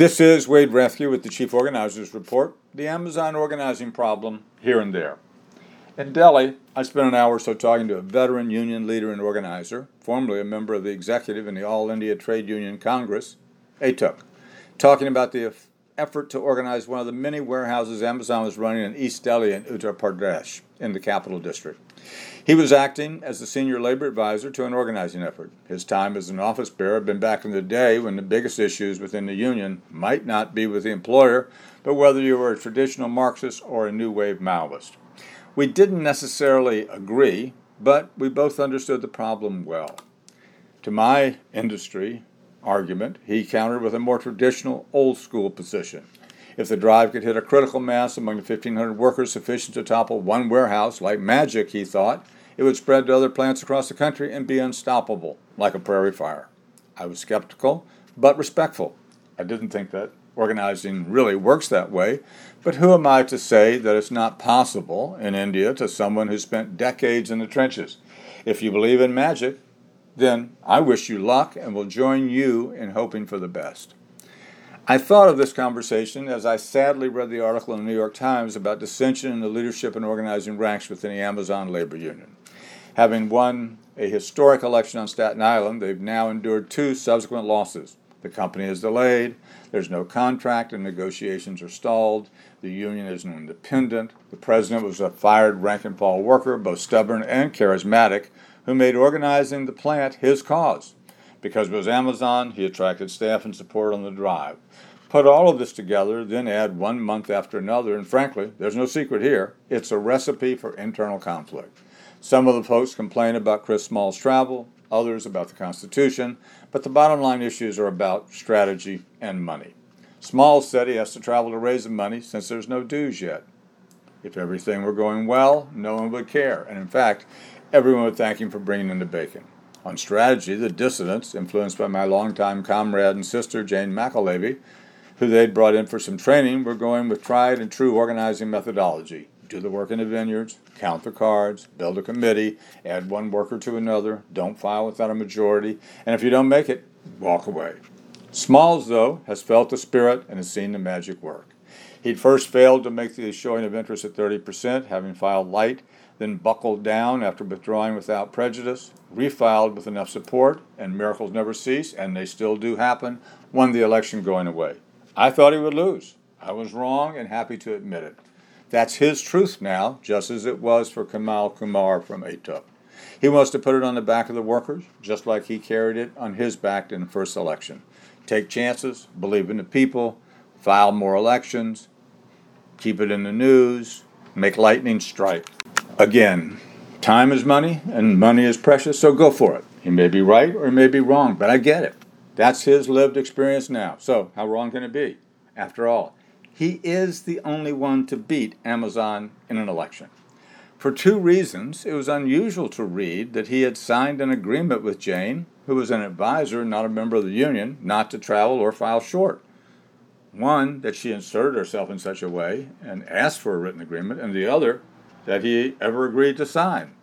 This is Wade Rathke with the Chief Organizers Report, the Amazon organizing problem here and there. In Delhi, I spent an hour or so talking to a veteran union leader and organizer, formerly a member of the executive in the All India Trade Union Congress, ATUC, talking about the effort to organize one of the many warehouses Amazon was running in East Delhi in Uttar Pradesh, in the capital district. He was acting as the senior labor advisor to an organizing effort. His time as an office bearer had been back in the day when the biggest issues within the union might not be with the employer, but whether you were a traditional Marxist or a new wave Maoist. We didn't necessarily agree, but we both understood the problem well. To my industry argument, he countered with a more traditional, old-school position. If the drive could hit a critical mass among the 1,500 workers sufficient to topple one warehouse like magic, he thought, it would spread to other plants across the country and be unstoppable, like a prairie fire. I was skeptical, but respectful. I didn't think that organizing really works that way, but who am I to say that it's not possible in India to someone who spent decades in the trenches? If you believe in magic, then I wish you luck and will join you in hoping for the best. I thought of this conversation as I sadly read the article in the New York Times about dissension in the leadership and organizing ranks within the Amazon labor union. Having won a historic election on Staten Island, they've now endured 2 subsequent losses. The company is delayed, there's no contract, and negotiations are stalled. The union is independent. The president was a fired rank-and-file worker, both stubborn and charismatic, who made organizing the plant his cause. Because it was Amazon, he attracted staff and support on the drive. Put all of this together, then add 1 month after another, and frankly, there's no secret here, it's a recipe for internal conflict. Some of the folks complain about Chris Small's travel, others about the Constitution, but the bottom line issues are about strategy and money. Small said he has to travel to raise the money since there's no dues yet. If everything were going well, no one would care, and in fact, everyone would thank him for bringing in the bacon. On strategy, the dissidents, influenced by my longtime comrade and sister, Jane McAlevey, who they'd brought in for some training, were going with tried and true organizing methodology. Do the work in the vineyards, count the cards, build a committee, add 1 worker to another, don't file without a majority, and if you don't make it, walk away. Smalls, though, has felt the spirit and has seen the magic work. He'd first failed to make the showing of interest at 30%, having filed light, then buckled down after withdrawing without prejudice, refiled with enough support, and miracles never cease, and they still do happen, won the election going away. I thought he would lose. I was wrong and happy to admit it. That's his truth now, just as it was for Kamal Kumar from ATUC. He wants to put it on the back of the workers, just like he carried it on his back in the first election. Take chances, believe in the people, file more elections, keep it in the news, make lightning strike. Again, time is money, and money is precious, so go for it. He may be right or he may be wrong, but I get it. That's his lived experience now. So how wrong can it be? After all, he is the only one to beat Amazon in an election. For 2 reasons, it was unusual to read that he had signed an agreement with Jane, who was an advisor, not a member of the union, not to travel or file short. One, that she inserted herself in such a way and asked for a written agreement, and the other, that he ever agreed to sign.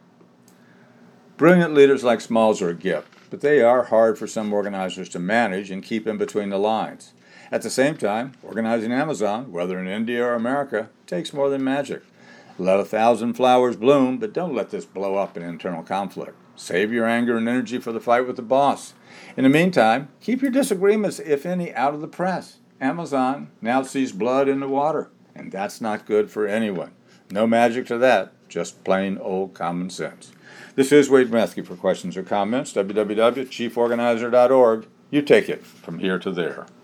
Brilliant leaders like Smalls are a gift, but they are hard for some organizers to manage and keep in between the lines. At the same time, organizing Amazon, whether in India or America, takes more than magic. Let 1,000 flowers bloom, but don't let this blow up in internal conflict. Save your anger and energy for the fight with the boss. In the meantime, keep your disagreements, if any, out of the press. Amazon now sees blood in the water, and that's not good for anyone. No magic to that, just plain old common sense. This is Wade Rathke. For questions or comments, www.chieforganizer.org. You take it from here to there.